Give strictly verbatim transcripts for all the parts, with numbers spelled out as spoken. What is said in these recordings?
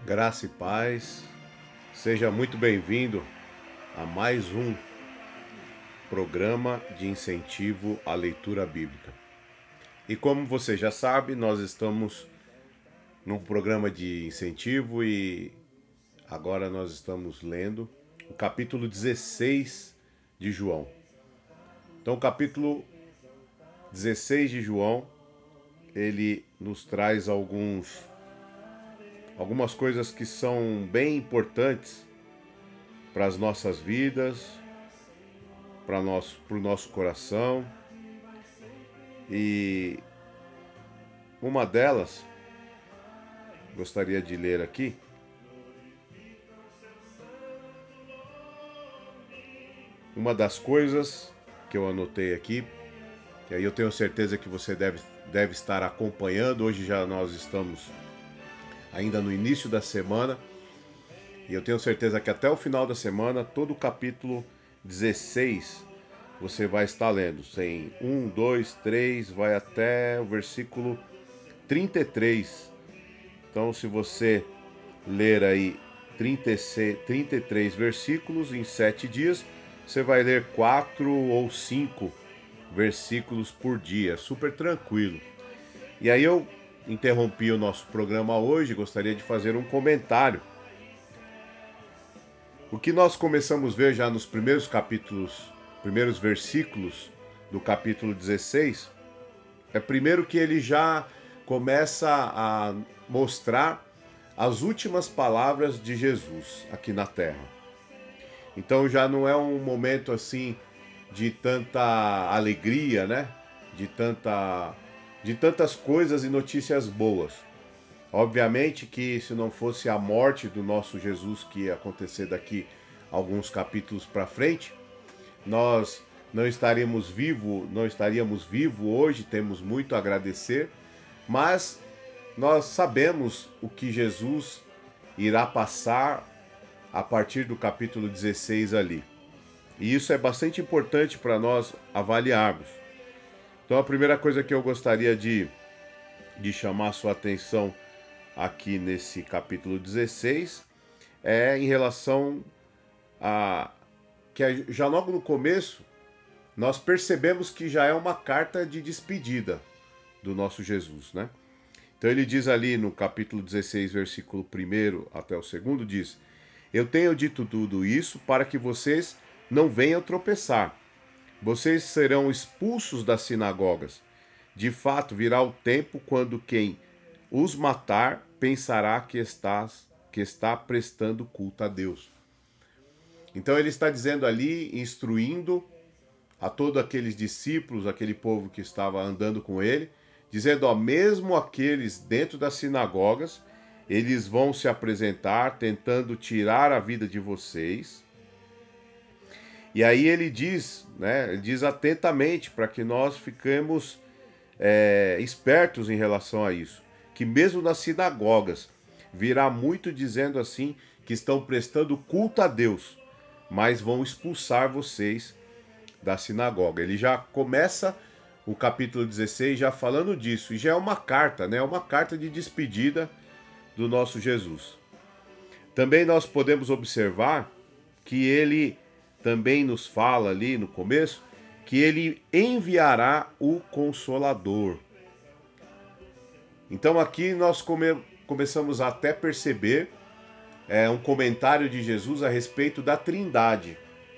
Graça e paz, seja muito bem-vindo a mais um programa de incentivo à leitura bíblica. E como você já sabe, nós estamos num programa de incentivo e agora nós estamos lendo o capítulo dezesseis de João. Então, o capítulo dezesseis de João, ele nos traz alguns algumas coisas que são bem importantes para as nossas vidas, para nosso, para o nosso coração. E uma delas, gostaria de ler aqui, uma das coisas que eu anotei aqui, que aí eu tenho certeza que você deve, deve estar acompanhando. Hoje já nós estamos ainda no início da semana, e eu tenho certeza que até o final da semana, todo o capítulo dezesseis você vai estar lendo. Tem um, dois, três, vai até o versículo trinta e três. Então, se você ler aí trinta e seis, trinta e três versículos em sete dias, você vai ler quatro ou cinco versículos por dia, super tranquilo. E aí eu interrompi o nosso programa hoje, gostaria de fazer um comentário. O que nós começamos a ver já nos primeiros capítulos, primeiros versículos do capítulo dezesseis, é primeiro que ele já começa a mostrar as últimas palavras de Jesus aqui na Terra. Então já não é um momento assim de tanta alegria, né? De tanta, de tantas coisas e notícias boas. Obviamente que se não fosse a morte do nosso Jesus que ia acontecer daqui alguns capítulos para frente, nós não estaríamos vivos, não estaríamos vivos hoje, temos muito a agradecer, mas nós sabemos o que Jesus irá passar a partir do capítulo dezesseis ali. E isso é bastante importante para nós avaliarmos. Então a primeira coisa que eu gostaria de, de chamar a sua atenção aqui nesse capítulo dezesseis é em relação a que já logo no começo nós percebemos que já é uma carta de despedida do nosso Jesus, né? Então ele diz ali no capítulo dezesseis, versículo um até o segundo, diz: Eu tenho dito tudo isso para que vocês não venham tropeçar. Vocês serão expulsos das sinagogas. De fato, virá o tempo quando quem os matar pensará que, estás, que está prestando culto a Deus. Então ele está dizendo ali, instruindo a todos aqueles discípulos, aquele povo que estava andando com ele, dizendo, ó, mesmo aqueles dentro das sinagogas, eles vão se apresentar tentando tirar a vida de vocês. E aí ele diz, né, ele diz atentamente para que nós fiquemos é, espertos em relação a isso, que mesmo nas sinagogas virá muito dizendo assim que estão prestando culto a Deus, mas vão expulsar vocês da sinagoga. Ele já começa o capítulo dezesseis já falando disso, e já é uma carta, né? Uma carta de despedida do nosso Jesus. Também nós podemos observar que ele também nos fala ali no começo que ele enviará o Consolador. Então aqui nós come, começamos a até perceber é, um comentário de Jesus a respeito da Trindade,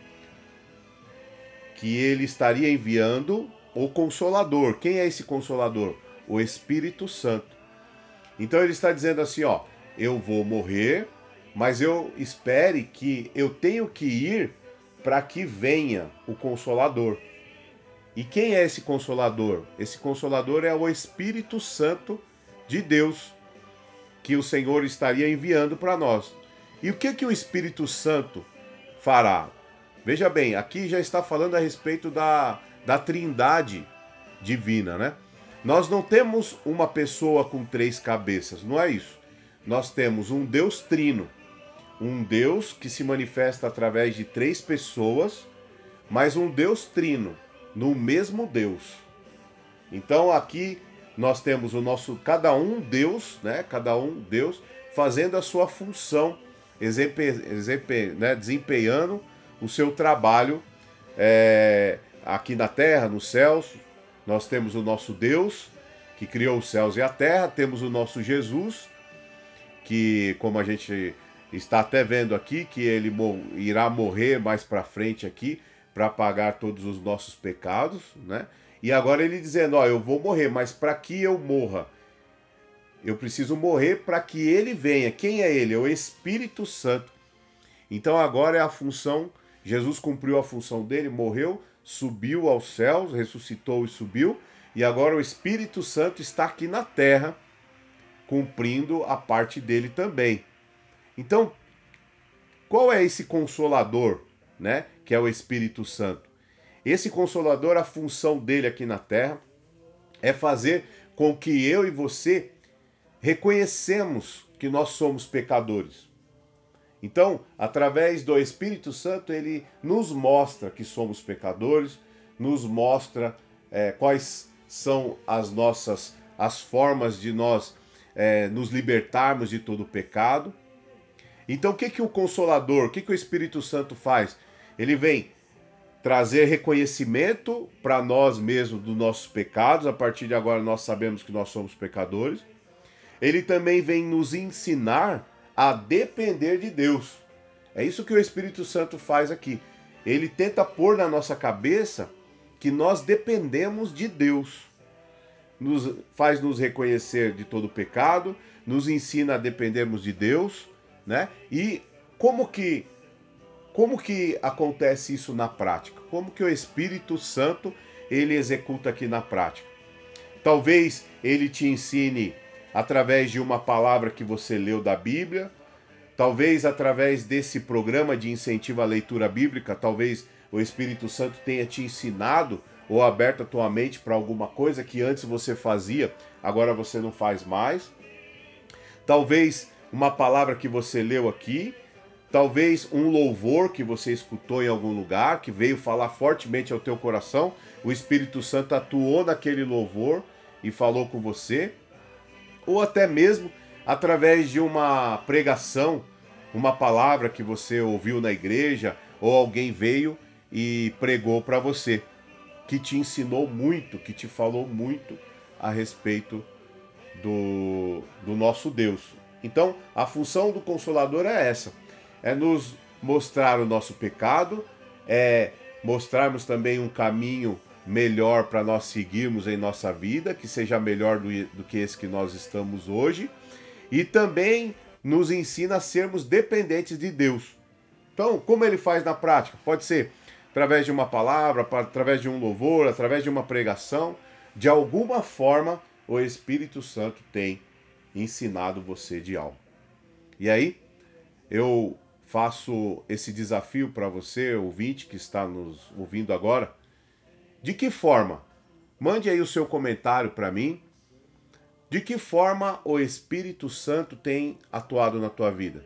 que ele estaria enviando o Consolador. Quem é esse Consolador? O Espírito Santo. Então ele está dizendo assim, ó, eu vou morrer, mas eu espere que eu tenho que ir para que venha o Consolador. E quem é esse Consolador? Esse Consolador é o Espírito Santo de Deus, que o Senhor estaria enviando para nós. E o que que o Espírito Santo fará? Veja bem, aqui já está falando a respeito da, da Trindade divina, né? Nós não temos uma pessoa com três cabeças, não é isso. Nós temos um Deus trino, um Deus que se manifesta através de três pessoas, mas um Deus trino, no mesmo Deus. Então aqui nós temos o nosso, cada um Deus, né? Cada um Deus fazendo a sua função, exempe, exempe, né? Desempenhando o seu trabalho é, aqui na terra, nos céus. Nós temos o nosso Deus, que criou os céus e a terra, temos o nosso Jesus, que, como a gente está até vendo aqui, que ele irá morrer mais para frente aqui, para pagar todos os nossos pecados, né? E agora ele dizendo, ó, eu vou morrer, mas para que eu morra? Eu preciso morrer para que ele venha. Quem é ele? É o Espírito Santo. Então agora é a função, Jesus cumpriu a função dele, morreu, subiu aos céus, ressuscitou e subiu, e agora o Espírito Santo está aqui na terra, cumprindo a parte dele também. Então, qual é esse consolador, né, que é o Espírito Santo? Esse consolador, a função dele aqui na terra é fazer com que eu e você reconhecemos que nós somos pecadores. Então, através do Espírito Santo, ele nos mostra que somos pecadores, nos mostra é, quais são as nossas as formas de nós é, nos libertarmos de todo o pecado. Então, o que, que o Consolador, o que, que o Espírito Santo faz? Ele vem trazer reconhecimento para nós mesmos dos nossos pecados. A partir de agora nós sabemos que nós somos pecadores. Ele também vem nos ensinar a depender de Deus. É isso que o Espírito Santo faz aqui. Ele tenta pôr na nossa cabeça que nós dependemos de Deus. Nos faz nos reconhecer de todo pecado, nos ensina a dependermos de Deus, né? E como que como que acontece isso na prática? Como que o Espírito Santo ele executa aqui na prática? Talvez ele te ensine através de uma palavra que você leu da Bíblia, talvez através desse programa de incentivo à leitura bíblica, talvez o Espírito Santo tenha te ensinado ou aberto a tua mente para alguma coisa que antes você fazia, agora você não faz mais. Talvez uma palavra que você leu aqui, talvez um louvor que você escutou em algum lugar, que veio falar fortemente ao teu coração, o Espírito Santo atuou naquele louvor e falou com você, ou até mesmo através de uma pregação, uma palavra que você ouviu na igreja, ou alguém veio e pregou para você, que te ensinou muito, que te falou muito a respeito do, do nosso Deus. Então, a função do Consolador é essa, é nos mostrar o nosso pecado, é mostrarmos também um caminho melhor para nós seguirmos em nossa vida, que seja melhor do, do que esse que nós estamos hoje, e também nos ensina a sermos dependentes de Deus. Então, como ele faz na prática? Pode ser através de uma palavra, através de um louvor, através de uma pregação. De alguma forma, o Espírito Santo tem ensinado você de algo. E aí, eu faço esse desafio para você, ouvinte que está nos ouvindo agora. De que forma? Mande aí o seu comentário para mim. De que forma o Espírito Santo tem atuado na tua vida?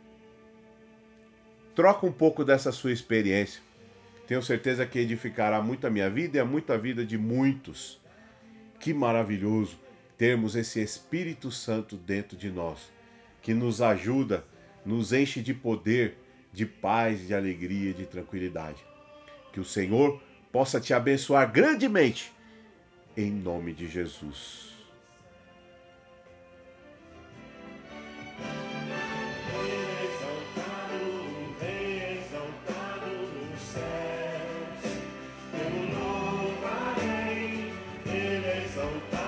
Troca um pouco dessa sua experiência. Tenho certeza que edificará muito a minha vida e a muita vida de muitos. Que maravilhoso termos esse Espírito Santo dentro de nós, que nos ajuda, nos enche de poder, de paz, de alegria, de tranquilidade. Que o Senhor possa te abençoar grandemente, em nome de Jesus. Exaltado